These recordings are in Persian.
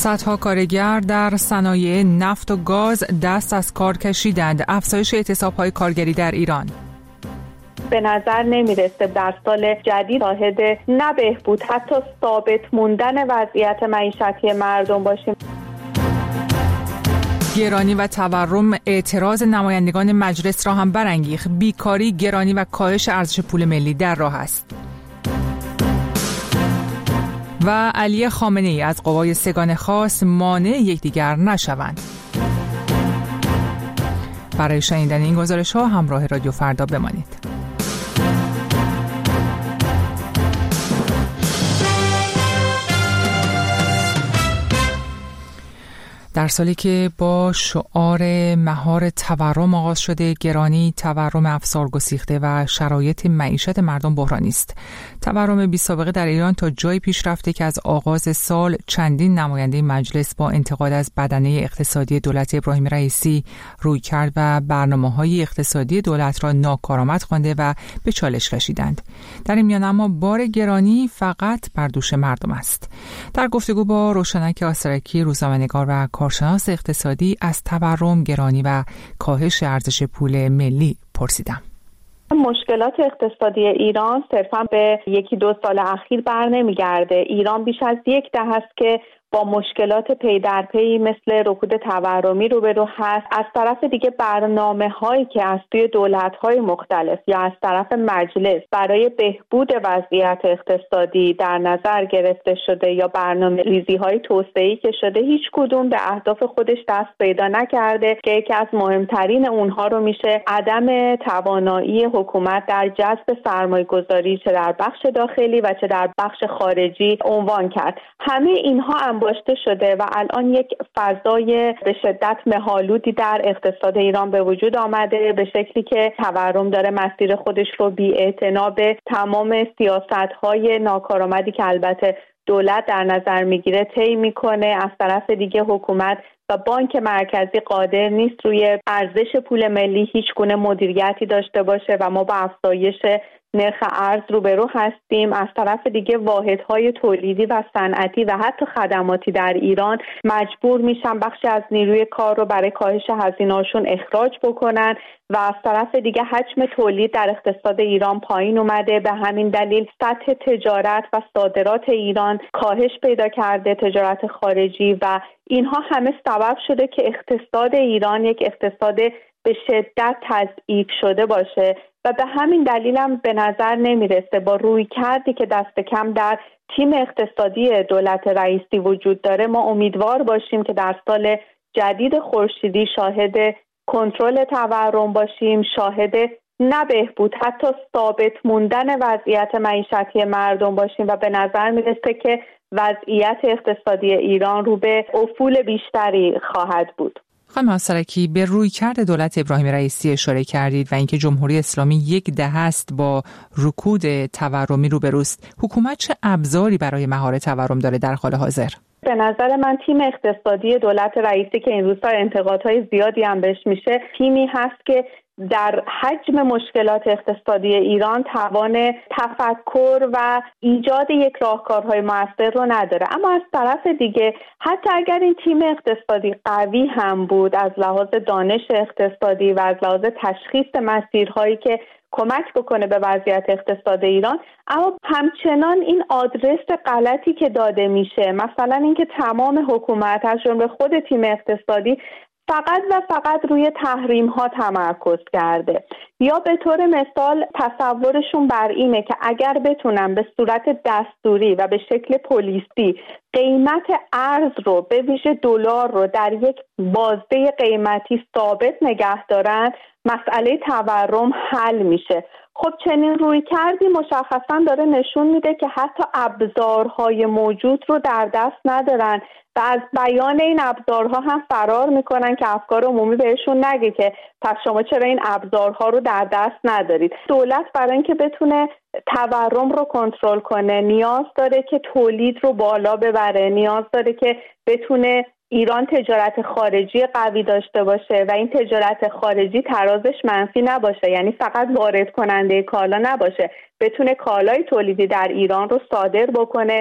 صدها کارگر در صنایع نفت و گاز دست از کار کشیدند. افزایش اعتصاب‌های کارگری در ایران. به نظر نمیرسه در سال جدید شاهد نه بهبود حتی ثابت موندن وضعیت معیشتی مردم باشیم. گرانی و تورم اعتراض نمایندگان مجلس را هم برانگیخت. بیکاری، گرانی و کاهش ارزش پول ملی در راه است. و علی خامنه‌ای از قوای سگان خاص مانع یکدیگر نشوند. برای شنیدن این گزارش‌ها همراه رادیو فردا بمانید. در سالی که با شعار مهار تورم آغاز شده، گرانی، تورم افسارگسیخته و شرایط معیشت مردم بحرانی است. تورم بی‌سابقه در ایران تا جایی پیش رفته که از آغاز سال چندین نماینده مجلس با انتقاد از بدنه اقتصادی دولت ابراهیم رئیسی رویکرد و برنامه‌های اقتصادی دولت را ناکارآمد خوانده و به چالش کشیدند. در این میان اما بار گرانی فقط بر دوش مردم است. در گفتگو با روشنک آسرکی، روزنامه‌نگار و کارشناس اقتصادی، از تورم، گرانی و کاهش ارزش پول ملی پرسیدم. مشکلات اقتصادی ایران صرفا به 1-2 سال اخیر بر نمیگرده. ایران بیش از 10 است که با مشکلات پی در پی مثل رکود تورمی روبرو هست. از طرف دیگه برنامه‌هایی که از سوی دولت‌های مختلف یا از طرف مجلس برای بهبود وضعیت اقتصادی در نظر گرفته شده یا برنامه‌ریزی‌های توسعه‌ای که شده، هیچ کدوم به اهداف خودش دست پیدا نکرده که یکی از مهمترین اونها رو میشه عدم توانایی حکومت در جذب سرمایه‌گذاری چه در بخش داخلی و چه در بخش خارجی عنوان کرد. همه اینها انباشته شده و الان یک فضای به شدت مه‌آلودی در اقتصاد ایران به وجود آمده، به شکلی که تورم داره مسیر خودش رو بی‌اعتنا به تمام سیاست‌های ناکارآمدی که البته دولت در نظر میگیره طی میکنه. از طرف دیگه حکومت و بانک مرکزی قادر نیست روی ارزش پول ملی هیچ گونه مدیریتی داشته باشه و ما با افزایش نرخ ارز روبرو هستیم. از طرف دیگه واحدهای تولیدی و صنعتی و حتی خدماتی در ایران مجبور میشن بخشی از نیروی کار رو برای کاهش هزینه‌هاشون اخراج بکنن و از طرف دیگه حجم تولید در اقتصاد ایران پایین اومده. به همین دلیل سطح تجارت و صادرات ایران کاهش پیدا کرده، تجارت خارجی، و اینها همه سبب شده که اقتصاد ایران یک اقتصاد به شدت تضعیف شده باشه و به همین دلیل هم به نظر نمیرسه با رویکردی که دست کم در تیم اقتصادی دولت رئیسی وجود داره ما امیدوار باشیم که در سال جدید خورشیدی شاهد کنترل تورم باشیم، شاهد نه بهبود حتی ثابت موندن وضعیت معیشتی مردم باشیم و به نظر میرسه که وضعیت اقتصادی ایران رو به افول بیشتری خواهد بود. خانم آسرکی، به رویکرد دولت ابراهیم رئیسی اشاره کردید و اینکه جمهوری اسلامی 10 است با رکود تورمی روبروست. حکومت چه ابزاری برای مهار تورم داره در حال حاضر؟ به نظر من تیم اقتصادی دولت رئیسی که این روزها انتقادهای زیادی هم بهش میشه، تیمی هست که در حجم مشکلات اقتصادی ایران توان تفکر و ایجاد یک راهکارهای مؤثر رو نداره. اما از طرف دیگه حتی اگر این تیم اقتصادی قوی هم بود از لحاظ دانش اقتصادی و از لحاظ تشخیص مسیرهایی که کمک بکنه به وضعیت اقتصاد ایران، اما همچنان این آدرس غلطی که داده میشه، مثلا اینکه تمام حکومت از جمله خود تیم اقتصادی فقط روی تحریم ها تمرکز کرده، یا به طور مثال تصورشون بر اینه که اگر بتونن به صورت دستوری و به شکل پلیسی قیمت ارز رو به ویژه دلار رو در یک بازده قیمتی ثابت نگه دارن، مسئله تورم حل میشه. خب چنین روی کردی مشخصا داره نشون میده که حتی ابزارهای موجود رو در دست ندارن و از بیان این ابزارها هم فرار میکنن که افکار عمومی بهشون نگه که پس شما چرا این ابزارها رو در دست ندارید. دولت برای اینکه بتونه تورم رو کنترل کنه نیاز داره که تولید رو بالا ببره، نیاز داره که بتونه ایران تجارت خارجی قوی داشته باشه و این تجارت خارجی ترازش منفی نباشه، یعنی فقط وارد کننده کالا نباشه، بتونه کالای تولیدی در ایران رو صادر بکنه،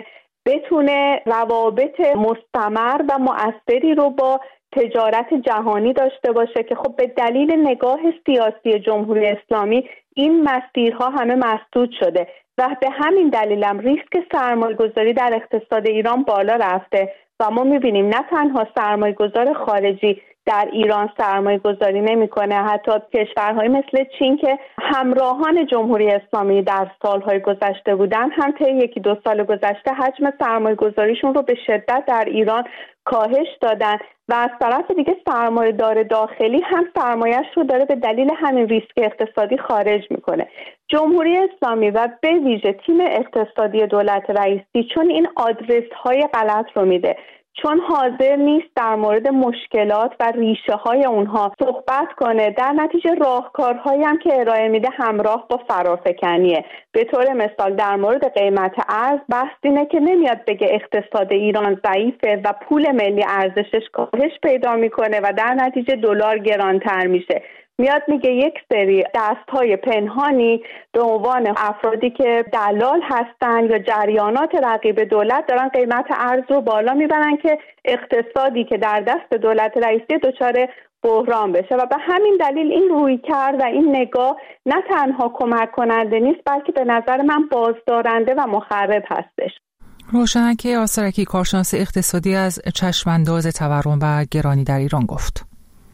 بتونه روابط مستمر و مؤثری رو با تجارت جهانی داشته باشه که خب به دلیل نگاه سیاسی جمهوری اسلامی این مسیرها همه مسدود شده و به همین دلیلم ریسک سرمایه‌گذاری در اقتصاد ایران بالا رفته و ما می‌بینیم نه تنها سرمایه‌گذار خارجی در ایران سرمایه‌گذاری نمی‌کنه، حتی کشورهای مثل چین که همراهان جمهوری اسلامی در سالهای گذشته بودن هم طی 1-2 سال گذشته حجم سرمایه‌گذاریشون رو به شدت در ایران کاهش دادن و از طرف دیگه سرمایه‌دار داخلی هم سرمایه‌اش رو داره به دلیل همین ریسک اقتصادی خارج میکنه. جمهوری اسلامی و به ویژه تیم اقتصادی دولت رئیسی چون این آدرس‌های غلط رو میده، چون حاضر نیست در مورد مشکلات و ریشه های اونها صحبت کنه، در نتیجه راهکارهایی هم که ارائه میده همراه با فرافکنیه. به طور مثال در مورد قیمت ارز بحث اینه که نمیاد بگه اقتصاد ایران ضعیفه و پول ملی ارزشش کاهش پیدا میکنه و در نتیجه دلار گرانتر میشه. میاد میگه یک سری دستهای پنهانی به عنوان افرادی که دلال هستن یا جریانات رقیب دولت دارن قیمت ارز رو بالا میبرن که اقتصادی که در دست دولت رئیسی دچار بحران بشه و به همین دلیل این رویکرد و این نگاه نه تنها کمک کننده نیست بلکه به نظر من بازدارنده و مخرب هستش. روشن که آسرکی کارشناس اقتصادی از چشمانداز تورم و گرانی در ایران گفت.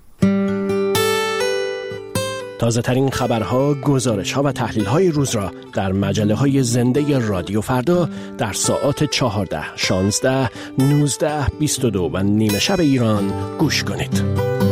تازه ترین خبرها، گزارش‌ها و تحلیل‌های روز را در مجله‌های زنده رادیو فردا در ساعات 14، 16، 19، 22 و نیمه شب ایران گوش کنید.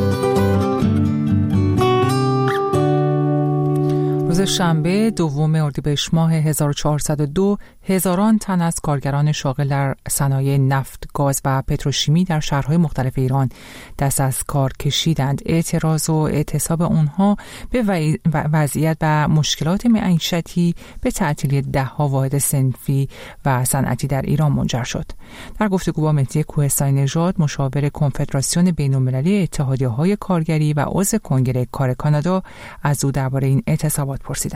روز شنبه 2 اردیبهشت ماه 1402 هزاران تن از کارگران شاغل در صنایع نفت، گاز و پتروشیمی در شهرهای مختلف ایران دست از کار کشیدند. اعتراض و اعتصاب آنها به وضعیت و مشکلات معیشتی به تعطیلی 10 واحد صنفی و صنعتی در ایران منجر شد. در گفتگو با مهدی کوهستانی نژاد، مشاور کنفدراسیون بین‌المللی اتحادیه‌های کارگری و عضو کنگره کار کانادا، از او درباره این اعتصابات پرسیدم.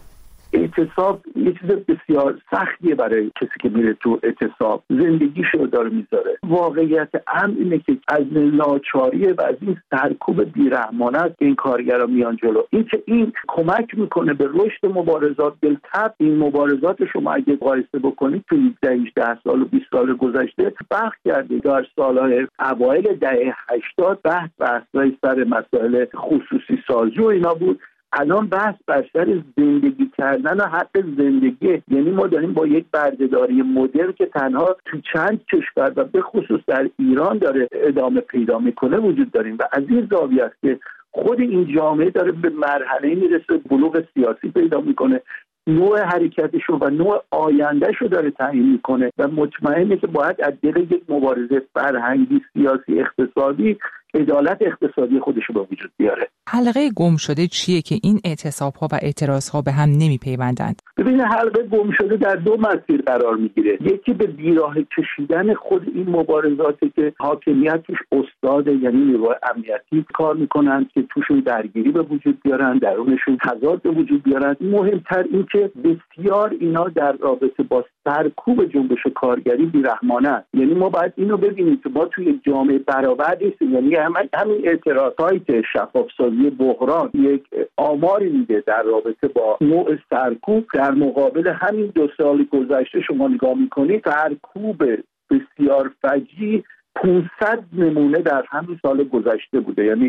اعتصاب یه چیز بسیار سختیه برای کسی که میره تو اعتصاب، زندگیشو داره میذاره. واقعیت امر اینه که از لاچاری و از این سرکوب بیرحمانه است این کارگرا میان جلو. این کمک میکنه به رشد مبارزات. بالطبع این مبارزات شما اگه مقایسه بکنید تو 18 سال و 20 سال گذشته بحث کردید. در سالهای اوایل دهه 80 بحث‌های سر مسائل خصوصی سازی و اینا بود. الان بحث بر سر زندگی کردن و حق زندگی، یعنی ما داریم با یک بردهداری مدرن که تنها تو چند کشور و به خصوص در ایران داره ادامه پیدا میکنه وجود داریم و از این زاویه است که خود این جامعه داره به مرحله میرسه بلوغ سیاسی پیدا میکنه، نوع حرکتشو و نوع آیندهشو داره تعیین میکنه و مطمئنه که باید از دل یک مبارزه فرهنگی، سیاسی، اقتصادی عدالت اقتصادی خودشو به وجود بیاره. حلقه گم شده چیه که این اعتصاب‌ها و اعتراض‌ها به هم نمی‌پیوندند؟ ببین، حلقه گم شده در 2 مسیر قرار میگیره. یکی به بیراه کشیدن خود این مبارزاتی که حاکمیت توش استاده، یعنی نیروهای امنیتی کار میکنن که توشون درگیری به وجود بیارن، درونشون تضاد به وجود بیارن. مهمتر این که بسیار اینا در رابطه با سرکوب جنبش کارگری بیرحمانه است. یعنی ما باید اینو ببینیم که ما توی جامعه برابر نیستیم. یعنی همین اعتراضایی که شفافسازی بحران یک آماری میده در رابطه با نوع سرکوب، در مقابل همین 2 سال گذشته شما نگاه میکنید سرکوب بسیار فجیع 500 نمونه در همین سال گذشته بوده، یعنی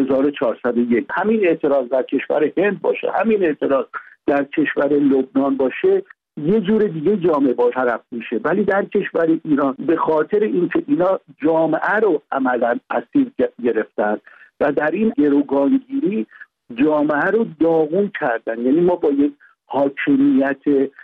1401. همین اعتراض در کشور هند باشه، همین اعتراض در کشور لبنان باشه، یه جور دیگه جامعه با طرف میشه. ولی در کشور ایران به خاطر اینکه اینا جامعه رو عملاً اسیر گرفتن و در این گروگانگیری جامعه رو داغون کردن، یعنی ما با یک حاکمیت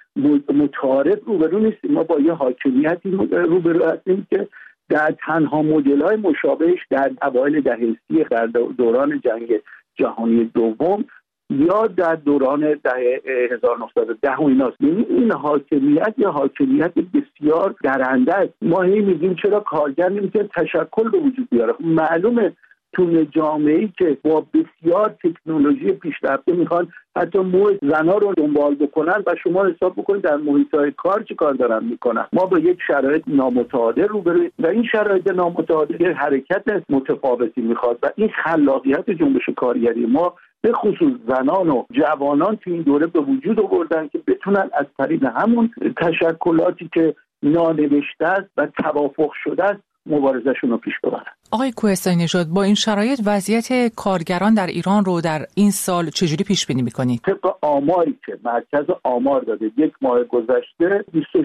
متعارف روبرو نیستیم، ما با یه حاکمیتی روبرو هستیم که در تنها مدل‌های مشابهش در اوایل دهه 30 در دوران جنگ جهانی دوم یا در دوران دهه 1910 و ایناست. یعنی این حاکمیت یا حاکمیت بسیار درنده است. ما هی میگیم چرا کارگر نمیتونه تشکل به وجود بیاره. معلومه تو جامعه‌ای که با بسیار تکنولوژی پیشرفته میخوان حتی زن‌ها رو دنبال بکنن و شما حساب بکنید در محیط‌های کار چه کار دارن میکنن. ما با یک شرایط نامتعادل روبرویم و این شرایط نامتعادل حرکت متفاوتی میخواد و این خلاقیت جنبش کارگری ما به خصوص زنان و جوانان تو این دوره به وجود آوردن که بتونن از طریق همون تشکلاتی که نانوشته است و توافق شده است مبارزه‌شون رو پیش ببرن. آقای کوهستانی نژاد، با این شرایط وضعیت کارگران در ایران رو در این سال چجوری پیش بینی می‌کنید؟ طبق آماری که مرکز آمار داده یک ماه گذشته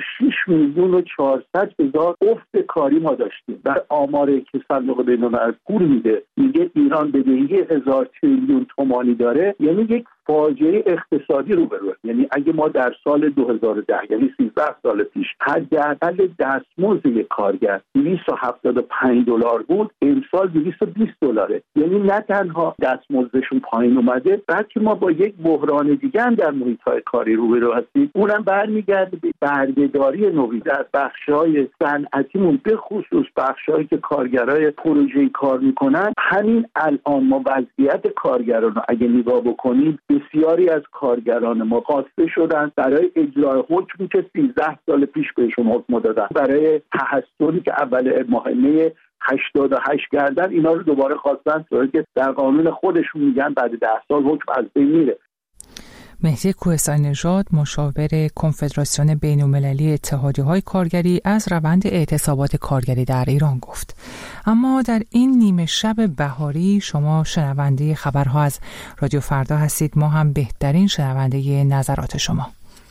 26,400,000 افت کاری ما داشتیم. در آماری که صندوق بین‌الملل پول میگه ایران بدهی 1000 تریلیون تومانی داره، یعنی یک فاجعه اقتصادی روبروه. یعنی اگه ما در سال 2010 یعنی 13 سال پیش حداقل دستمزد یک کارگر $275 بود، امسال $220. یعنی نه تنها دستمزدشون پایین اومده، بلکه ما با یک بحران دیگه هم در محیط‌های کاری روبرو هستیم. اونم برمیگرده به بردهداری نوین در بخش‌های صنعتیمون، به خصوص بخش‌هایی که کارگرای پروژه‌ای کار میکنن. همین الان ما وضعیت کارگران رو اگه نگاه بکنیم، بسیاری از کارگران ما خواسته شدن برای اجرای حکمی که 13 سال پیش بهشون حکم دادن، برای تحصلی که اول ماه می 88 کردن، اینا رو دوباره خواستن که در قانون خودشون میگن بعد 10 سال حکم از بین میره. مهدی کوهستانی نژاد، مشاور کنفدراسیون بین‌المللی اتحادیه‌های کارگری، از روند اعتصابات کارگری در ایران گفت. اما در این نیمه شب بهاری شما شنونده خبرها از رادیو فردا هستید. ما هم بهترین شنونده نظرات شما.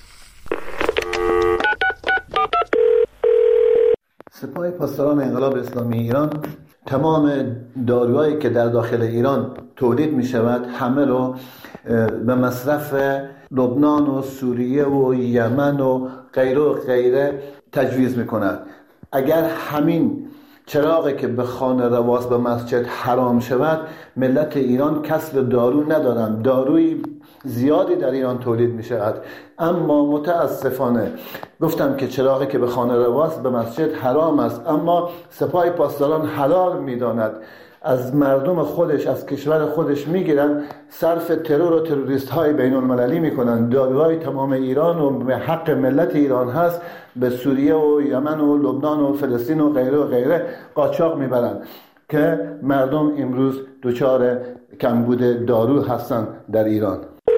سپاه پاسداران انقلاب اسلامی ایران تمام داروهایی که در داخل ایران تولید می شود همه رو به مصرف لبنان و سوریه و یمن و غیره تجویز می کند. اگر همین چراغی که به خانه رواست به مسجد حرام شود، ملت ایران کسب دارو ندارند. داروی زیادی در ایران تولید می شود، اما متاسفانه گفتم که چراغی که به خانه رواست به مسجد حرام است، اما سپاه پاسداران حلال می داند. از مردم خودش، از کشور خودش میگیرن، صرف ترور و تروریست های بین المللی میکنن. داروهای تمام ایران و به حق ملت ایران هست به سوریه و یمن و لبنان و فلسطین و غیره قاچاق میبرن که مردم امروز دچار کمبود دارو هستن در ایران.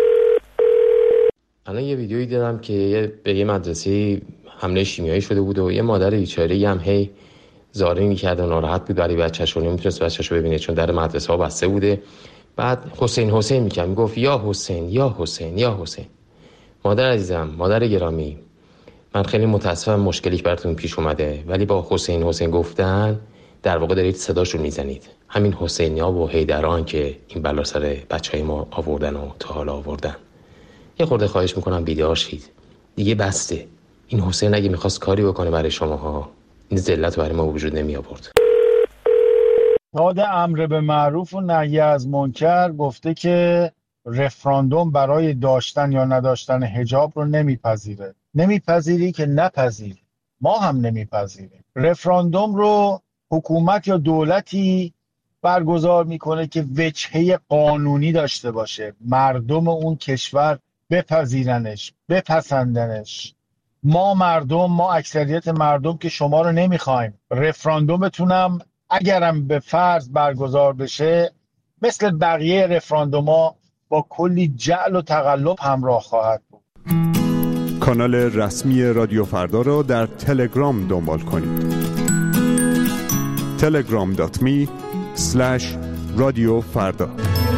الان یه ویدیویی دیدم که به یه مدرسه حمله شیمیایی شده بود و یه مادر بیچاره‌ای هم هی زاری می‌کرد و ناراحت بود برای بچه‌ش و نمی‌تونست بچه‌شو ببینه چون در مدرسه ها بسته بوده. بعد حسین می‌کرد، میگفت یا حسین یا حسین یا حسین. مادر عزیزم، مادر گرامی، من خیلی متاسفم مشکلی براتون پیش اومده، ولی با حسین گفتن در واقع دارید صداشون میزنید. همین حسینیا و حیدران که این بلا سر بچهای ما آوردن و تا حالا آوردن. یه خورده خواهش میکنم بیدار شید. دیگه بسته. این حسین اگه میخواست کاری بکنه برای شماها، این ذلت برای ما وجود نمی آورد. داد امر به معروف و نهی از منکر گفته که رفراندوم برای داشتن یا نداشتن حجاب رو نمیپذیره. نمیپذیری که نپذیری. ما هم نمیپذیریم. رفراندوم رو حکومت یا دولتی برگزار میکنه که وجهه قانونی داشته باشه، مردم اون کشور بپذیرنش، بپسندنش. ما اکثریت مردم که شما رو نمیخوایم. رفراندومتونم اگرم به فرض برگزار بشه مثل بقیه رفراندوما با کلی جعل و تقلب همراه خواهد بود. کانال رسمی رادیو فردا را در تلگرام دنبال کنید. telegram.me/رادیو فردا.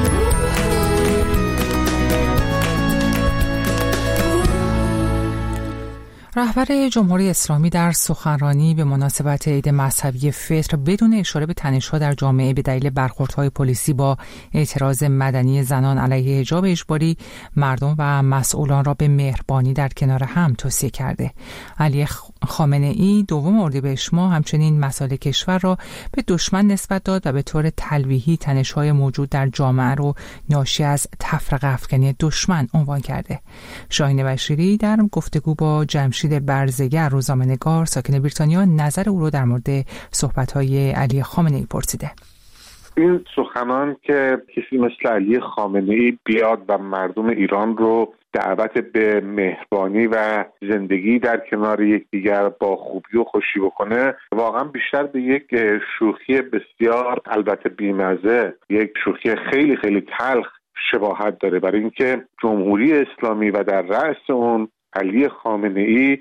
رهبر جمهوری اسلامی در سخنرانی به مناسبت عید مذهبی فطر بدون اشاره به تنش‌ها در جامعه به دلیل برخوردهای پلیسی با اعتراض مدنی زنان علیه حجاب اجباری، مردم و مسئولان را به مهربانی در کنار هم توصیه کرده. علی خامنه‌ای دوم اردیبهشت ماه همچنین مسائل کشور را به دشمن نسبت داد و به طور تلویحی تنش‌های موجود در جامعه را ناشی از تفرقه افکنی دشمن عنوان کرده. شاهین بشیری در گفتگو با جمشید برزگر روزنامه‌نگار ساکن بریتانیا نظر او را در مورد صحبت‌های علی خامنه‌ای پرسیده. این سخنان که کسی مثل علی خامنه‌ای بیاد و مردم ایران رو دعوت به مهربانی و زندگی در کنار یکدیگر با خوبی و خوشی بکنه، واقعا بیشتر به یک شوخی بسیار البته بیمزه، یک شوخی خیلی خیلی تلخ شباهت داره، برای اینکه جمهوری اسلامی و در رأس اون علی خامنه‌ای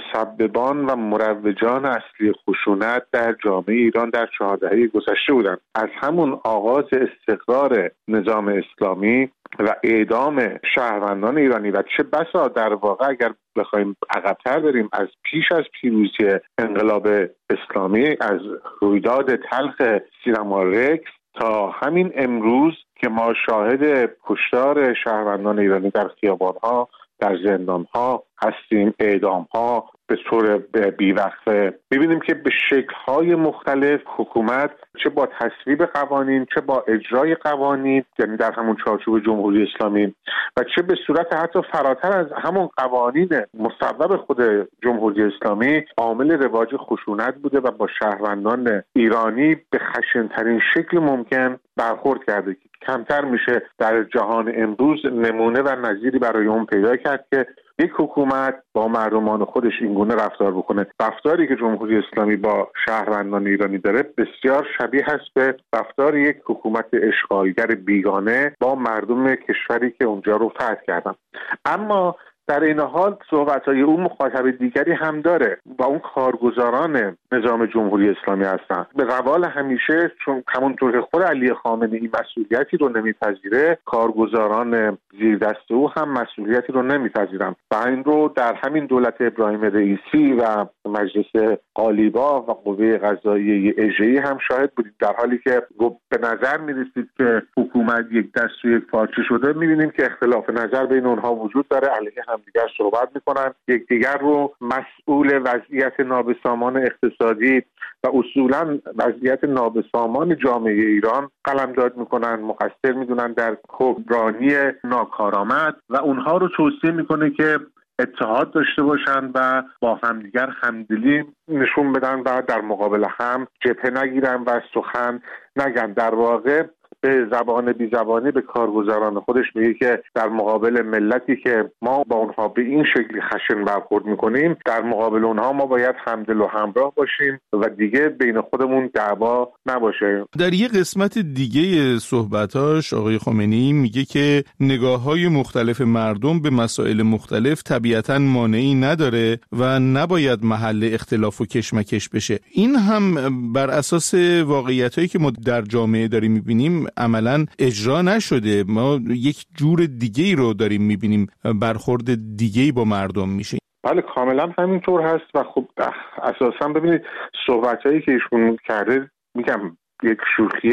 مسببان و مروجان اصلی خشونت در جامعه ایران در 4 دهه گذشته بودند. از همون آغاز استقرار نظام اسلامی و اعدام شهروندان ایرانی و چه بسا در واقع اگر بخوایم عقب‌تر بریم از پیش از پیروزی انقلاب اسلامی، از رویداد تلخ سینما رکس تا همین امروز که ما شاهد کشتار شهروندان ایرانی در خیابان‌ها، در زندان‌ها هستیم، اعدام‌ها به طور بیوقفه، می‌بینیم که به شکل‌های مختلف حکومت چه با تصویب قوانین، چه با اجرای قوانین، یعنی در همون چارچوب جمهوری اسلامی، و چه به صورت حتی فراتر از همون قوانین مصوب خود جمهوری اسلامی، عامل رواج خشونت بوده و با شهروندان ایرانی به خشن‌ترین شکل ممکن برخورد کرده. کمتر میشه در جهان امروز نمونه و نظیری برای اون پیدا کرد که یک حکومت با مردمان خودش اینگونه رفتار بکنه. رفتاری که جمهوری اسلامی با شهروندان ایرانی داره بسیار شبیه است به رفتار یک حکومت اشغالگر بیگانه با مردم کشوری که اونجا رو فتح کردن. اما در این حال صحبت‌های اون مخاطب دیگری هم داره و اون کارگزاران نظام جمهوری اسلامی هستن. به روال همیشه، چون همونطور که خود علی خامنه‌ای مسئولیتی رو نمیپذیره، کارگزاران زیر دست او هم مسئولیتی رو نمیپذیرن و این رو در همین دولت ابراهیم رئیسی و مجلس قالیباف و قوه قضاییه اژه‌ای هم شاهد بودید. در حالی که به نظر می‌رسید که حکومت یک دست و یک پارچه شده، می‌بینیم که اختلاف نظر بین اونها وجود داره، علیه همدیگر صحبت می‌کنن، یکدیگر رو مسئول وضعیت نابسامان اقتصادی و اصولاً وضعیت نابسامان جامعه ایران قلمداد می‌کنن، مقصر می‌دونن در حکمرانی ناکارآمد و اونها رو توصیه می‌کنه که اتحاد داشته باشن و با همدیگر همدلی نشون بدن و در مقابل هم جبهه نگیرن و سخن نگن. در واقع به زبان بی زبانی به کارگزاران خودش میگه که در مقابل ملتی که ما با اونها به این شکلی خشن برخورد میکنیم، در مقابل اونها ما باید همدل و همراه باشیم و دیگه بین خودمون دعوا نباشه. در یه قسمت دیگه صحبتاش آقای خامنه‌ای میگه که نگاه‌های مختلف مردم به مسائل مختلف طبیعتاً مانعی نداره و نباید محل اختلاف و کشمکش بشه. این هم بر اساس واقعیتایی که ما در جامعه داریم میبینیم عملاً اجرا نشده. ما یک جور دیگه‌ای رو داریم میبینیم، برخورد دیگه‌ای با مردم میشه. بله کاملا همینطور هست و خب اساساً ببینید صحبتایی که ایشون کرده، میگم یک شوخی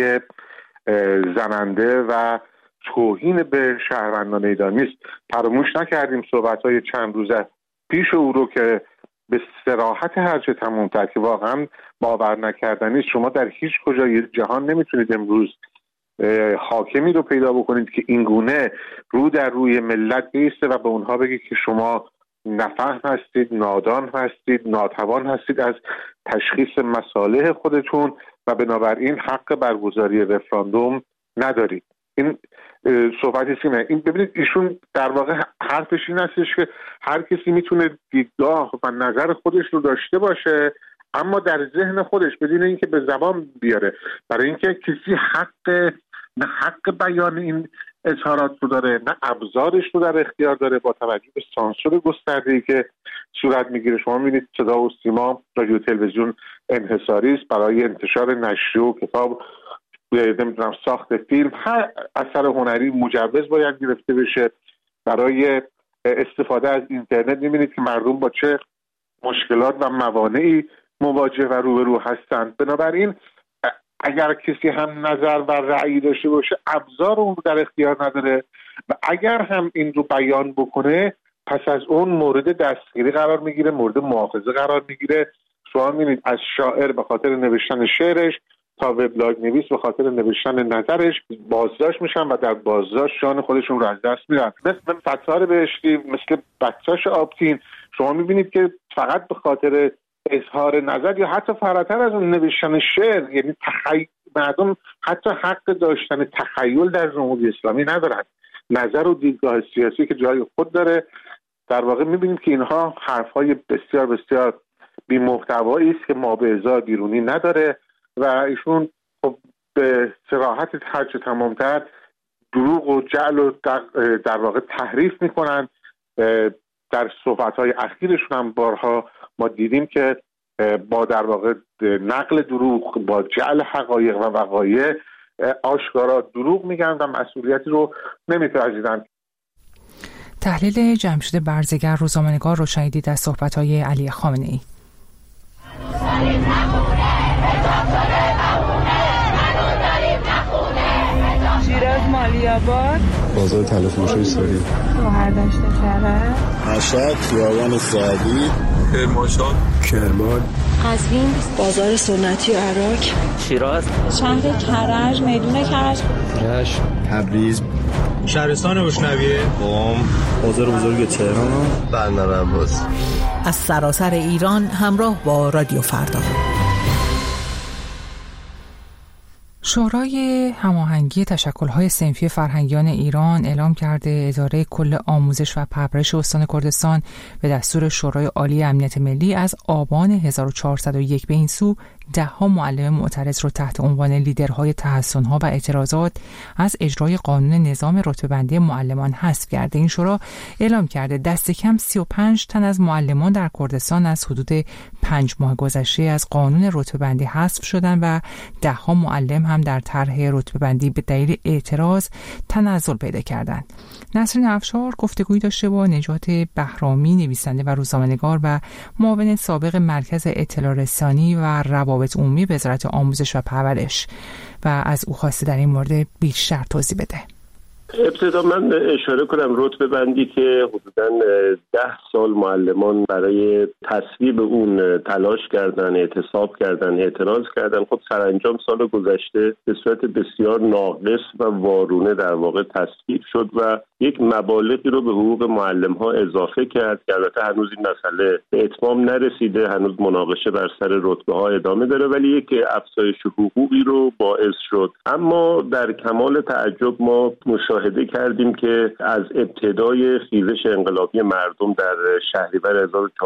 زننده و توهین به شهروندان ایرانی است. فراموش نکردیم صحبت‌های چند روز پیش او رو که به صراحت هرچه تمام‌تر که واقعا باور نکردنی است. شما در هیچ کجای جهان نمیتونید امروز حاکمی رو پیدا بکنید که اینگونه رو در روی ملت بیسته و به اونها بگید که شما نفهم هستید، نادان هستید، ناتوان هستید از تشخیص مصالح خودتون و بنابراین حق برگزاری رفراندوم ندارید. این صحبتی سیمه. این ببینید ایشون در واقع حرفش این هستش که هر کسی میتونه دیدگاه و نظر خودش رو داشته باشه، اما در ذهن خودش بدون اینکه به زبان بیاره، برای اینکه کسی نه حق بیان این اظهارات رو داره، نه ابزارش رو در اختیار داره. با توجه به سانسور گسترده‌ای که صورت میگیره، شما میبینید صدا و سیما، رادیو تلویزیون انحصاری است برای انتشار نشریه و کتاب، نمیدونم ساخت فیلم، هر اثر هنری مجوز باید گرفته بشه. برای استفاده از اینترنت میبینید که مردم با چه مشکلات و موانعی مواجه و روبرو هستند. بنابراین اگر کسی هم نظر و رأی داشته باشه، ابزار اون رو در اختیار نداره و اگر هم این رو بیان بکنه، پس از اون مورد دستگیری قرار میگیره، مورد مؤاخذه قرار میگیره. شما میبینید از شاعر به خاطر نوشتن شعرش تا وبلاگ نویس به خاطر نوشتن نظرش بازداشت میشن و در بازداشت جان خودشون رو از دست میدن. مثل فتار بهشتی، مثل بکتاش آبتین، شما میبینید که فقط به خاطر اظهار نظر یا حتی فراتر از اون نوشتن شعر، یعنی مردم حتی حق داشتن تخیل در جمهوری اسلامی ندارن. نظر و دیدگاه سیاسی که جای خود داره. در واقع میبینیم که اینها حرفهای بسیار بسیار بی محتوایی است که مابعضا بیرونی نداره و ایشون خب به صراحت هرچه تمامتر دروغ و جعل و در واقع تحریف میکنن. در صحبت‌های اخیرشون هم بارها ما دیدیم که با در واقع نقل دروغ، با جعل حقایق و وقایع آشکارا دروغ میگن و مسئولیتی رو نمیپذیرن. تحلیل جمشید برزگر، روزنامه‌نگار، رو شنیدید از صحبت‌های علی خامنه‌ای. شیراز مالی‌آباد، بازار تلفروشی سوری، شهردشت کرج، مشهد، خیابان سعدی، کرمانشاه، کرمان، قزوین، بازار سنتی و عراق، شیراز، شهر کرج، میدون کرج، رشت، تبریز، شهرستان بشنویه، قم، بازار بزرگ تهران، بندرعباس. از سراسر ایران همراه با رادیو فردا. شورای هماهنگی تشکل‌های صنفی فرهنگیان ایران اعلام کرده اداره کل آموزش و پرورش استان کردستان به دستور شورای عالی امنیت ملی از آبان 1401 به این سو 10 معلم معترض رو تحت عنوان لیدرهای تحسن‌ها و اعتراضات از اجرای قانون نظام رتبه‌بندی معلمان حذف کرده. این شورا اعلام کرده دست کم 35 تن از معلمان در کردستان از حدود 5 ماه گذشته از قانون رتبه‌بندی حذف شدند و 10 معلم هم در طرح رتبه‌بندی به دلیل اعتراض تنزل پیدا کردند. نسرین افشار گفتگویی داشته با نجات بهرامی، نویسنده و روزنامه‌نگار و معاون سابق مرکز اطلاع رسانی و روابط عمومی وزارت آموزش و پرورش و از او خواسته در این مورد بیشتر توضیح بده. ابتدا من اشاره کنم رتبه بندی که حدوداً 10 سال معلمان برای تصویب اون تلاش کردن، اعتصاب کردن، اعتراض کردن. خب سرانجام سال گذشته به صورت بسیار ناقص و وارونه در واقع تصویب شد و یک مبالغی رو به حقوق معلم ها اضافه کرد که البته هنوز این مسئله به اتمام نرسیده، هنوز مناقشه بر سر رتبه ها ادامه داره، ولی یک افزایش حقوقی رو باعث شد. اما در کمال تعجب ما مشاهده کردیم که از ابتدای خیزش انقلابی مردم در شهریور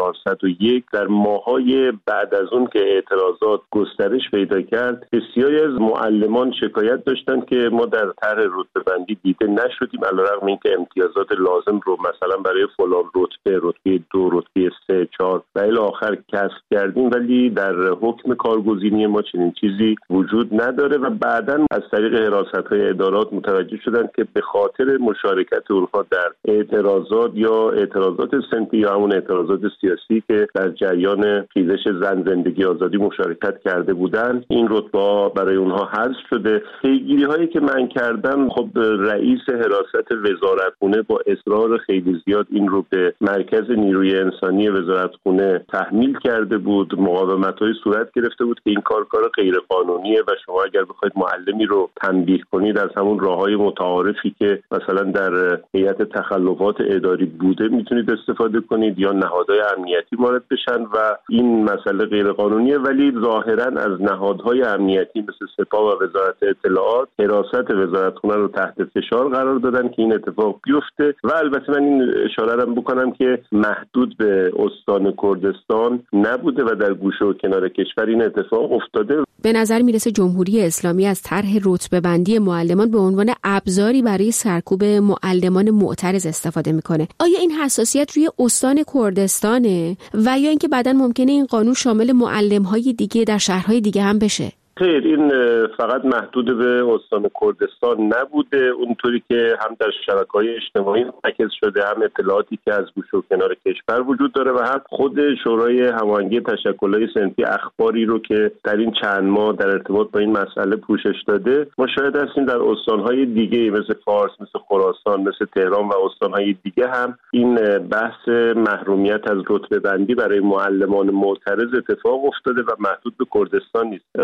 1401 در ماه‌های بعد از اون که اعتراضات گسترش پیدا کرد، بسیاری از معلمان شکایت داشتند که ما در طرح رتبه‌بندی دیده نشدیم، علیرغم اینکه امتیازات لازم رو مثلا برای فلان رتبه 2، رتبه 3، 4 و الی آخر کسب کردیم، ولی در حکم کارگزینی ما چنین چیزی وجود نداره و بعداً از طریق حراست‌های ادارات متوجه شدند که به خاطر مشارکت اونها در اعتراضات یا اعتراضات صنفی یا همون اعتراضات سیاسی که در جریان خیزش زن زندگی آزادی مشارکت کرده بودند، این رتبه برای اونها حذف شده. پیگیری هایی که من کردم، خب رئیس حراست وزارتخونه با اصرار خیلی زیاد این رو به مرکز نیروی انسانی وزارتخونه تحمیل کرده بود. مقاومت‌های صورت گرفته بود که این کار غیر قانونیه و شما اگر بخواید معلمی رو تنبیه کنید از همون راههای متعارفی که مثلا در هیئت تخلفات اداری بوده میتونید استفاده کنید یا نهادهای امنیتی وارد بشن و این مسئله غیر قانونیه، ولی ظاهرا از نهادهای امنیتی مثل سپاه و وزارت اطلاعات حراست وزارتخونه رو تحت فشار قرار دادن که این اتفاق بیفته. و البته من این اشاره رو بکنم که محدود به استان کردستان نبوده و در گوشه و کنار کشور این اتفاق افتاده. به نظر میرسه جمهوری اسلامی از طرح رتبه‌بندی معلمان به عنوان ابزاری برای سرکوب معلمان معترض استفاده میکنه. آیا این حساسیت روی استان کردستانه و یا اینکه بعداً ممکنه این قانون شامل معلم‌های دیگه در شهرهای دیگه هم بشه؟ خیر، این فقط محدود به استان کردستان نبوده، اونطوری که هم در شبکه‌های اجتماعی منعکس شده، هم اطلاعاتی که از گوشه و کنار کشور وجود داره و هم خود شورای هماهنگی تشکل‌های صنفی اخباری رو که در این چند ماه در ارتباط با این مسئله پوشش داده. ما شاهد هستیم در استان‌های دیگه مثل فارس، مثل خراسان، مثل تهران و استان‌های دیگه هم این بحث محرومیت از رتبه‌بندی برای معلمان معترض اتفاق افتاده و محدود به کردستان نیست. خاص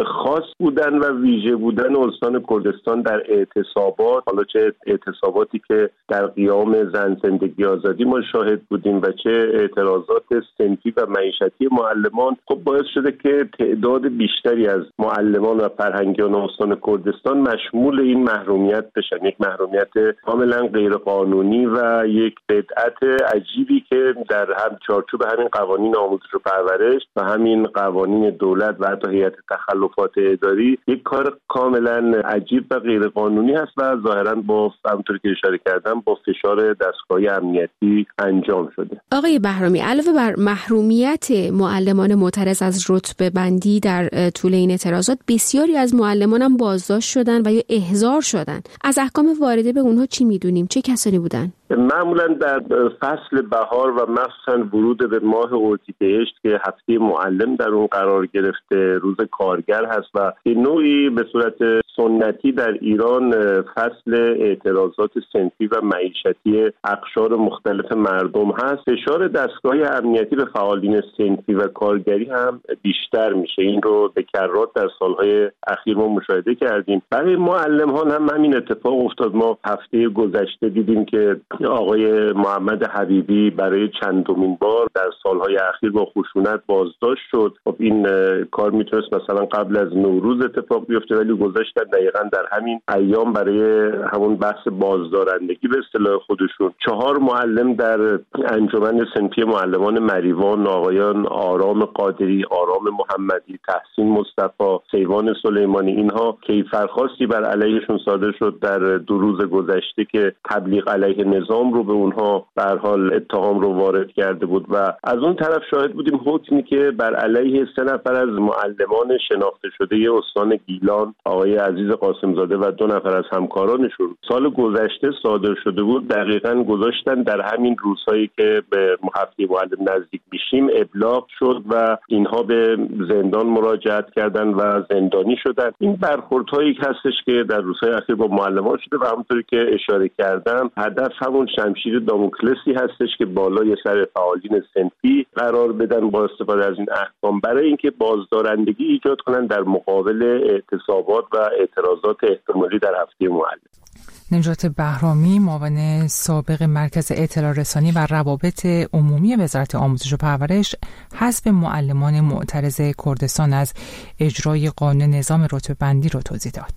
بودن و ویژه بودن استان کردستان در اعتصابات، حالا چه اعتصاباتی که در قیام زن زندگی آزادی ما شاهد بودیم و چه اعتراضات صنفی و معیشتی معلمان، خب باعث شده که تعداد بیشتری از معلمان و فرهنگیان استان کردستان مشمول این محرومیت بشن. یک محرومیت کاملا غیرقانونی و یک بدعت عجیبی که در هم چارچوب همین قوانین آموزش و پرورش و همین قوانین دولت و حتی هیئت تخلفات اداری یک کار کاملا عجیب و غیرقانونی هست و ظاهرا با همونطور که اشاره کردم با فشار دستگاه امنیتی انجام شده. آقای بهرامی، علاوه بر محرومیت معلمان معترض از رتبه بندی در طول این اعتراضات، بسیاری از معلمان هم بازداشت شدن و یا احضار شدن. از احکام وارده به اونها چی میدونیم؟ چه کسانی بودن؟ معمولا در فصل بهار و مخصوصا ورود به ماه اردیبهشت که هفته معلم در اون قرار گرفته، روز کارگر هست و به نوعی به صورت سنتی در ایران فصل اعتراضات صنفی و معیشتی اقشار مختلف مردم هست. فشار دستگاه امنیتی به فعالین صنفی و کارگری هم بیشتر میشه. این رو به کرات در سالهای اخیر ما مشاهده کردیم. برای معلمان هم همین اتفاق افتاد. ما هفته گذشته دیدیم که آقای محمد حبیبی برای چندمین بار در سالهای اخیر با خشونت بازداشت شد. خب این کار میتونست مثلا قبل از نوروز اتفاق بیفته، ولی گذاشتن دقیقاً در همین ایام برای همون بحث بازدارندگی به اصطلاح خودشون. 4 معلم در انجمن صنفی معلمان مریوان، آقایان آرام قادری، آرام محمدی، تحسین مصطفی، سیوان سلیمانی، اینها کیفرخواستی بر علیهشون صادر شد در 2 روز گذشته که تبلیغ علیه نظام رو به اونها به هر حال اتهام رو وارد کرده بود و از اون طرف شاهد بودیم حکمی که بر علیه 3 نفر از معلمان شناخته شده استان گیلان، آقای عزیز قاسمزاده و 2 نفر از همکارانشون سال گذشته صادر شده بود، دقیقاً گذاشتن در همین روزهایی که به هفته معلم نزدیک میشیم ابلاغ شد و اینها به زندان مراجعت کردن و زندانی شدن. این برخوردهایی هستش که در روزهای اخیر با معلمان شده و همونطوری که اشاره کردم هدف همون شمشیر داموکلسی هستش که بالای سر فعالین صنفی قرار بدن با استفاده از این احکام برای اینکه بازدارندگی ایجاد کنن در مقابل اعتصابات و اعتراضات احتمالی در هفته معلم. نجات بهرامی، معاون سابق مرکز اطلاع رسانی و روابط عمومی وزارت آموزش و پرورش، حذف معلمان معترض کردستان از اجرای قانون نظام رتبه‌بندی رو توضیح داد.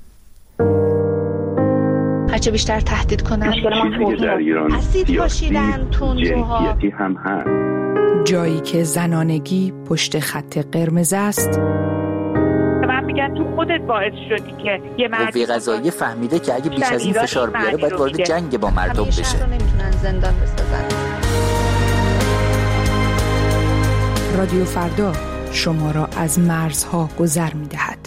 هرچه بیشتر تهدید کنن چیزی در ایران اسید پاشیدن، جنسیتی هم هست. جایی که زنانگی پشت خط قرمز است. من میگن تو خودت باعث شدی که یه قوه قضاییه فهمیده که اگه بیش از این فشار بیاره باید وارد جنگ با مردم بشه. شهر رو نمیتونن زندان بسازن. رادیو فردا شما را از مرزها گذر میدهد.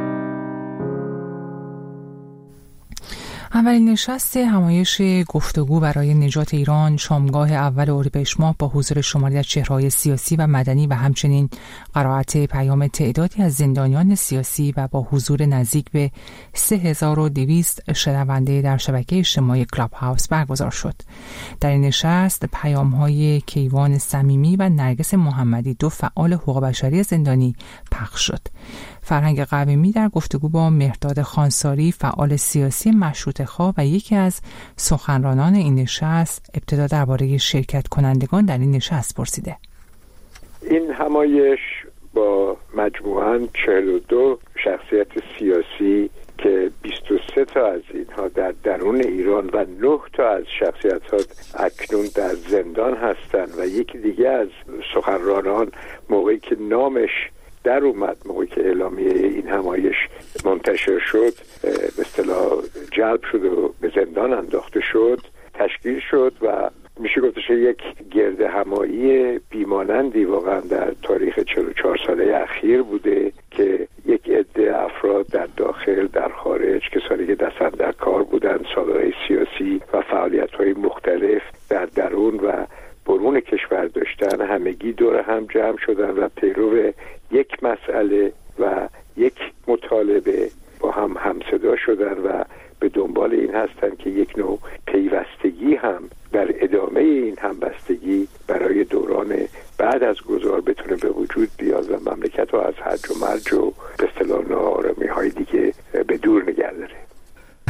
اولین نشست همایش گفتگو برای نجات ایران شامگاه اول اردیبهشت ماه با حضور شماری از چهره‌های سیاسی و مدنی و همچنین قرائت پیام تعدادی از زندانیان سیاسی و با حضور نزدیک به 3200 شنونده در شبکه اجتماعی کلاب هاوس برگزار شد. در این نشست پیام‌های کیوان صمیمی و نرگس محمدی، 2 فعال حقوق بشری زندانی، پخش شد. فرهنگ قویمی در گفتگو با مهرداد خانساری، فعال سیاسی مشروطه‌خواه و یکی از سخنرانان این نشست، ابتدا درباره شرکت کنندگان در این نشست پرسیده. این همایش با مجموعاً 42 شخصیت سیاسی که 23 تا از اینها در درون ایران و 9 تا از شخصیت‌ها اکنون در زندان هستند و یکی دیگه از سخنرانان موقعی که نامش در اومد، موقعی که اعلامیه این همایش منتشر شد، به اصطلاح جلب شد و به زندان انداخته شد، تشکیل شد و میشه گفتش یک گرد همایی بیمانندی واقعا در تاریخ 44 ساله اخیر بوده که یک عده افراد در داخل، در خارج، کسانی که دستن در کار بودن، سابقه سیاسی و فعالیت‌های مختلف در درون و برون کشور داشتن، همگی دور هم جمع شدن و پیرو یک مسئله و یک مطالبه با هم همصدا شدن و به دنبال این هستن که یک نوع پیوستگی هم در ادامه این همبستگی برای دوران بعد از گذار بتونه به وجود بیاد و مملکت رو از هرج و مرج و به اصطلاح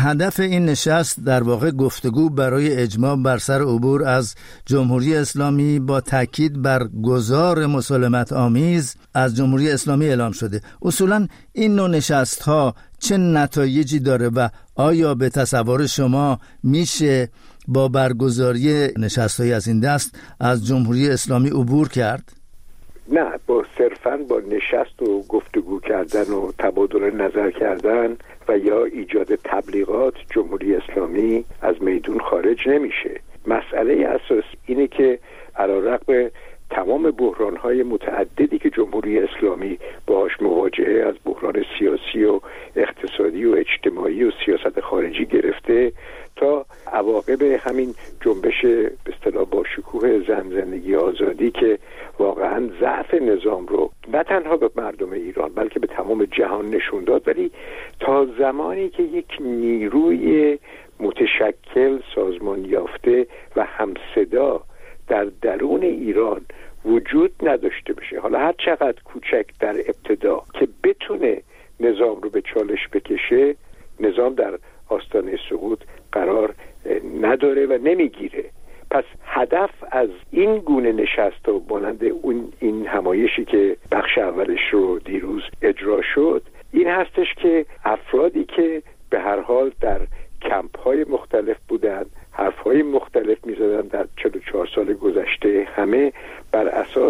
هدف این نشست در واقع گفتگو برای اجماع بر سر عبور از جمهوری اسلامی با تاکید بر گذار مسالمت آمیز از جمهوری اسلامی اعلام شده. اصولا این نوع نشست‌ها چه نتایجی داره و آیا به تصور شما میشه با برگزاری نشست‌های از این دست از جمهوری اسلامی عبور کرد؟ نه، صرفاً با نشست و گفتگو کردن و تبادل نظر کردن و یا ایجاد تبلیغات جمهوری اسلامی از میدون خارج نمیشه. مسئله اساس اینه که علیرغم تمام بحران‌های متعددی که جمهوری اسلامی باهاش مواجهه، از بحران سیاسی و اقتصادی و اجتماعی و سیاست خارجی گرفته تا عواقب همین جنبش به اصطلاح با شکوه زندگی آزادی که واقعا ضعف نظام رو نه تنها به مردم ایران بلکه به تمام جهان نشون داد، ولی تا زمانی که یک نیروی متشکل، سازمان یافته و همصدا در درون ایران وجود نداشته باشه، حالا هر چقدر کوچک در ابتدا، که بتونه نظام رو به چالش بکشه، نظام در آستانه سقوط قرار نداره و نمیگیره. پس هدف از این گونه نشست و مانند این همایشی که بخش اولش رو دیروز اجرا شد این هستش که افرادی که به هر حال در کمپ‌های مختلف بودن، حرف‌های مختلف می‌زدن در 44 سال گذشته، همه بر اساس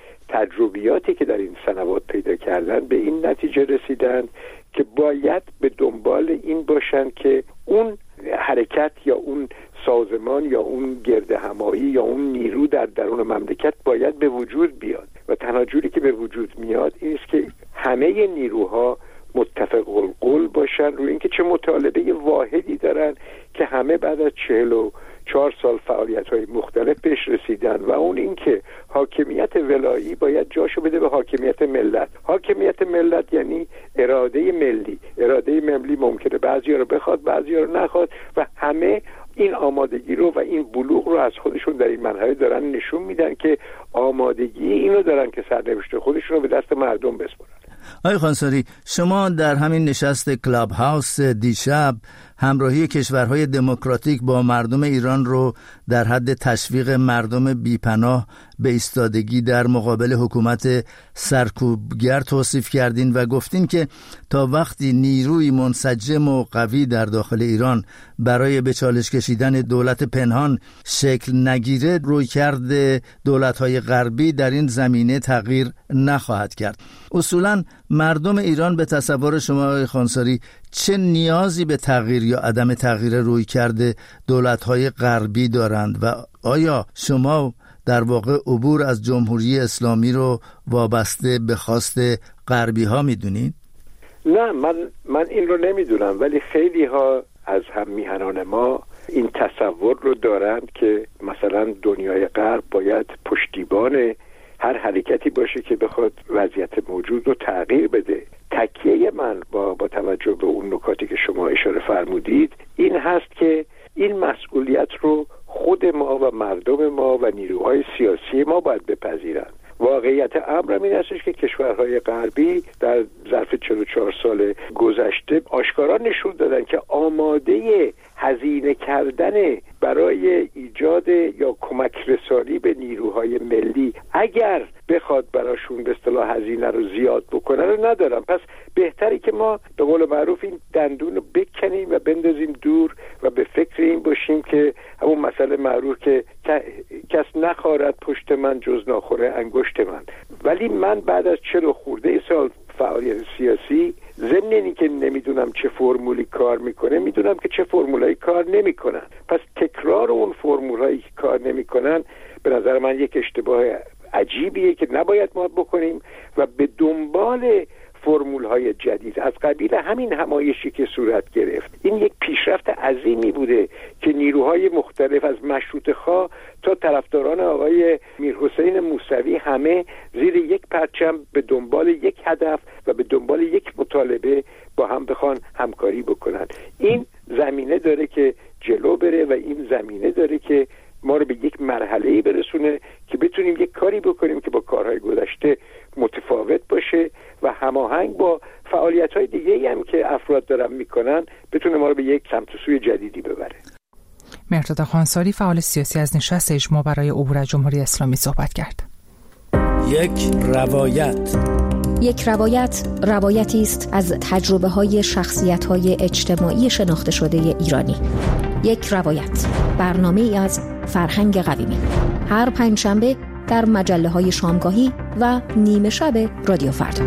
تجربیاتی که در این سنوات پیدا کردن به این نتیجه رسیدن که باید به دنبال این باشن که اون حرکت یا اون سازمان یا اون گردهمایی یا اون نیرو در درون مملکت باید به وجود بیاد و تنها جوری که به وجود میاد این است که همه نیروها متفق القول باشن روی اینکه چه مطالبه واحدی دارن که همه بعد از 44 سال فعالیت‌های مختلف بهش رسیدن و اون اینکه حاکمیت ولایی باید جاشو بده به حاکمیت ملت. حاکمیت ملت یعنی اراده ملی. اراده ملی ممکنه بعضیا رو بخواد، بعضیا رو نخواد و همه این آمادگی رو و این بلوغ رو از خودشون در این مرحله دارن نشون میدن که آمادگی اینو دارن که سرنوشت خودشون رو به دست مردم بسپارن. آقای خانساری، شما در همین نشست کلاب هاوس دیشب همراهی کشورهای دموکراتیک با مردم ایران رو در حد تشویق مردم بیپناه به ایستادگی در مقابل حکومت سرکوبگر توصیف کردین و گفتین که تا وقتی نیروی منسجم و قوی در داخل ایران برای به چالش کشیدن دولت پنهان شکل نگیره، رویکرد دولت‌های غربی در این زمینه تغییر نخواهد کرد. اصولاً مردم ایران به تصور شما آقای خانساری چه نیازی به تغییر یا عدم تغییر رویکرد دولت‌های غربی دارند و آیا شما در واقع عبور از جمهوری اسلامی رو وابسته به خواست غربی ها میدونید؟ نه، من این رو نمیدونم، ولی خیلی ها از هم میهنان ما این تصور رو دارند که مثلا دنیای غرب باید پشتیبان هر حرکتی باشه که بخواد وضعیت موجود رو تغییر بده. تکیه من با توجه به اون نکاتی که شما اشاره فرمودید این هست که این مسئولیت رو خود ما و مردم ما و نیروهای سیاسی ما باید بپذیرند. واقعیت امر این هستش که کشورهای غربی در ظرف 44 سال گذشته آشکارا نشون دادن که آماده هزینه کردن برای ایجاد یا کمک رسانی به نیروهای ملی اگر بخواد براشون به اصطلاح هزینه رو زیاد بکنه رو ندارن. پس بهتری که ما به قول معروف این دندون رو بکنیم و بندازیم دور و به فکر این باشیم که همون مسئله معروف که کس نخارد پشت من جز ناخوره انگشت من. ولی من بعد از 40 خورده سال فعالیت سیاسی، ضمن اینی که نمیدونم چه فرمولی کار میکنه، میدونم که چه فرمولایی کار نمیکنن. پس تکرار اون فرمولایی که کار نمیکنن به نظر من یک اشتباه عجیبیه که نباید ما بکنیم و به دنبال فرمول‌های جدید از قبیل همین همایشی که صورت گرفت. این یک پیشرفت عظیمی بوده که نیروهای مختلف از مشروطه‌خواه تا طرفداران آقای میرحسین موسوی همه زیر یک پرچم به دنبال یک هدف و به دنبال یک مطالبه با هم بخوان همکاری بکنن. این زمینه داره که جلو بره و این زمینه داره که ما رو به یک مرحله‌ای برسونه که بتونیم یک کاری بکنیم که با کارهای گذشته متفاوت باشه و هماهنگ با فعالیت‌های دیگه‌ای هم که افراد دارن میکنن بتونه ما رو به یک سمت و سوی جدیدی ببره. مهرداد خانساری فعال سیاسی از نشست اجماع برای عبور از جمهوری اسلامی صحبت کرد. یک روایت روایتی است از تجربه‌های شخصیت‌های اجتماعی شناخته شده ایرانی. یک روایت، برنامه‌ای از فرهنگ قویمی. هر پنجشنبه در مجله‌های شامگاهی و نیمه شب رادیو فردا.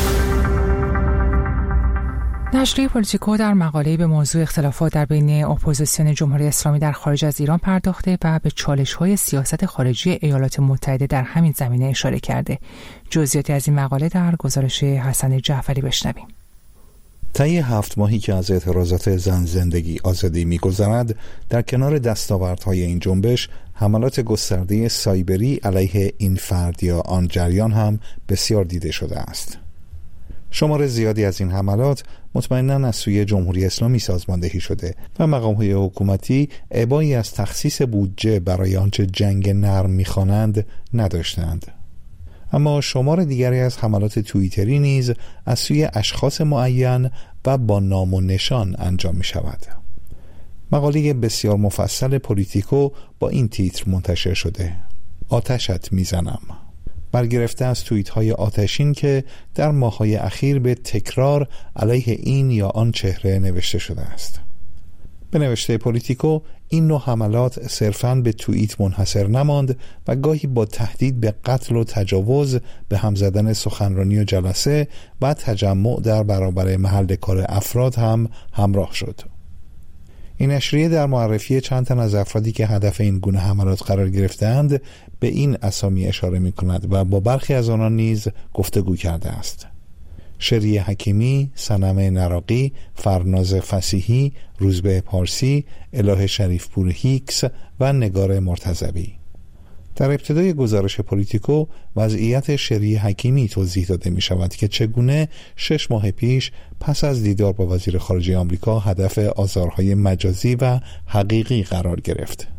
نشریه پولیتیکو در مقاله‌ای به موضوع اختلافات در بین اپوزیسیون جمهوری اسلامی در خارج از ایران پرداخته و به چالش‌های سیاست خارجی ایالات متحده در همین زمینه اشاره کرده. جزئیاتی از این مقاله در گزارش حسن جعفری بشنویم. طی 7 ماهی که از اعتراضات زن زندگی آزادی می‌گذرد، در کنار دستاوردهای این جنبش، حملات گسترده سایبری علیه این فرد یا آن جریان هم بسیار دیده شده است. شمار زیادی از این حملات مطمئناً از سوی جمهوری اسلامی سازماندهی شده و مقام‌های حکومتی ابایی از تخصیص بودجه برای آنچه جنگ نرم می‌خوانند نداشتند. اما شمار دیگری از حملات توییتری نیز از سوی اشخاص معین و با نام و نشان انجام می شود. مقاله بسیار مفصل پولیتیکو با این تیتر منتشر شده: آتشت میزنم، برگرفته از توییت های آتشین که در ماه‌های اخیر به تکرار علیه این یا آن چهره نوشته شده است. به نوشته پولیتیکو، این نوع حملات صرفاً به توییت منحصر نماند و گاهی با تهدید به قتل و تجاوز، به هم زدن سخنرانی و جلسه و تجمع در برابر محل کار افراد هم همراه شد. این نشریه در معرفی چند تن از افرادی که هدف این گونه حملات قرار گرفتند به این اسامی اشاره می کند و با برخی از آنان نیز گفتگو کرده است: شریعه حکیمی، صنم نراقی، فرناز فسیحی، روزبه پارسی، اله شریفپور هیکس و نگار مرتضوی. در ابتدای گزارش پولیتیکو وضعیت شریعه حکیمی توضیح داده می شود که چگونه 6 ماه پیش پس از دیدار با وزیر خارجه آمریکا هدف آزارهای مجازی و حقیقی قرار گرفت.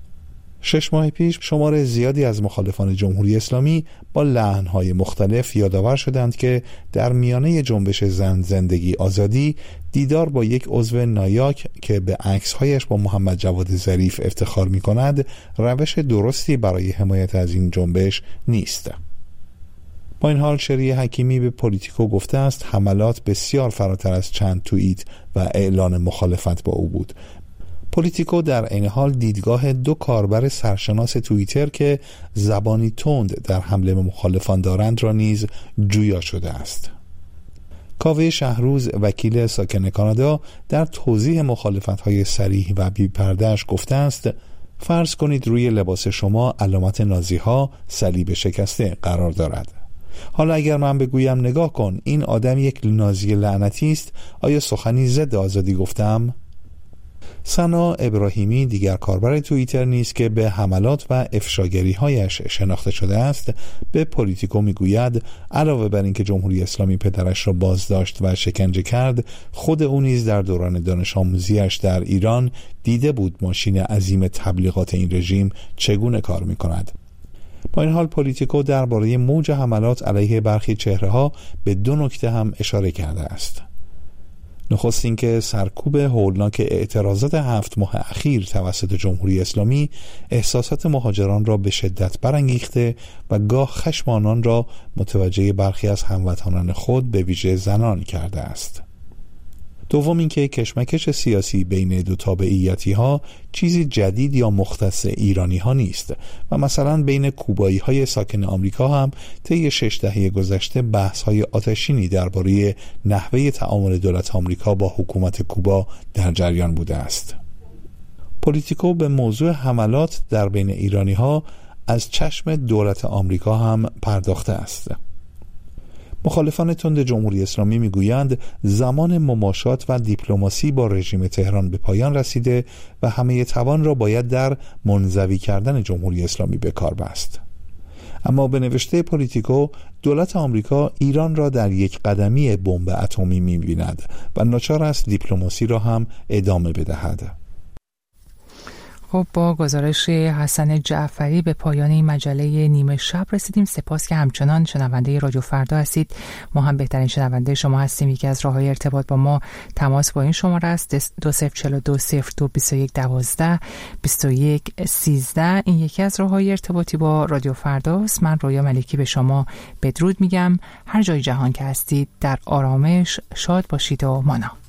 6 ماه پیش شمار زیادی از مخالفان جمهوری اسلامی با لحن‌های مختلف یادآور شدند که در میانه جنبش زن زندگی آزادی دیدار با یک عضو نایاک که به عکس‌هایش با محمد جواد ظریف افتخار می‌کند روش درستی برای حمایت از این جنبش نیست. با این حال شریعه حکیمی به پولیتیکو گفته است حملات بسیار فراتر از چند توییت و اعلان مخالفت با او بود. پولیتیکو در این حال دیدگاه 2 کاربر سرشناس توییتر که زبانی تند در حمله به مخالفان دارند را نیز جویا شده است. کاوه شهروز، وکیل ساکن کانادا، در توضیح مخالفت‌های صریح و بی‌پرده‌اش گفته است: فرض کنید روی لباس شما علامت نازی‌ها، صلیب شکسته قرار دارد. حالا اگر من بگویم نگاه کن این آدم یک نازی لعنتی است، آیا سخنی ضد آزادی گفتم؟ سنا ابراهیمی، دیگر کاربر توییتر نیست که به حملات و افشاگری‌هایش شناخته شده است، به پولیتیکو میگوید علاوه بر اینکه جمهوری اسلامی پدرش را بازداشت و شکنجه کرد، خود او نیز در دوران دانش آموزیش در ایران دیده بود ماشین عظیم تبلیغات این رژیم چگونه کار می‌کند. با این حال پولیتیکو درباره موج حملات علیه برخی چهره‌ها به 2 نکته هم اشاره کرده است. نخست اینکه سرکوب هولناک اعتراضات 7 ماه اخیر توسط جمهوری اسلامی احساسات مهاجران را به شدت برانگیخته و گاه خشم آنان را متوجه برخی از هموطنان خود به ویژه زنان کرده است. دوم اینکه کشمکش سیاسی بین 2 تابعیتی‌ها چیزی جدید یا مختص ایرانی‌ها نیست و مثلا بین کوبایی‌های ساکن آمریکا هم طی 6 دهه گذشته بحث‌های آتشینی درباره نحوه تعامل دولت آمریکا با حکومت کوبا در جریان بوده است. پولیتیکو به موضوع حملات در بین ایرانی‌ها از چشم دولت آمریکا هم پرداخته است. مخالفان تند جمهوری اسلامی میگویند زمان مماشات و دیپلماسی با رژیم تهران به پایان رسیده و همه توان را باید در منزوی کردن جمهوری اسلامی به کار بست. اما به نوشته پولیتیکو دولت آمریکا ایران را در یک قدمی بمب اتمی می‌بیند و ناچار است دیپلماسی را هم ادامه بدهد. خب با گزارش حسن جعفری به پایان این مجله نیمه شب رسیدیم. سپاس که همچنان شنونده رادیو فردا هستید. ما هم بهترین شنونده شما هستیم. یکی از راه‌های ارتباط با ما تماس با این شماره است 20420221122113. این یکی از راه‌های ارتباطی با رادیو فرداست. من رویا ملکی به شما بدرود میگم. هر جای جهان که هستید در آرامش شاد باشید و مانا.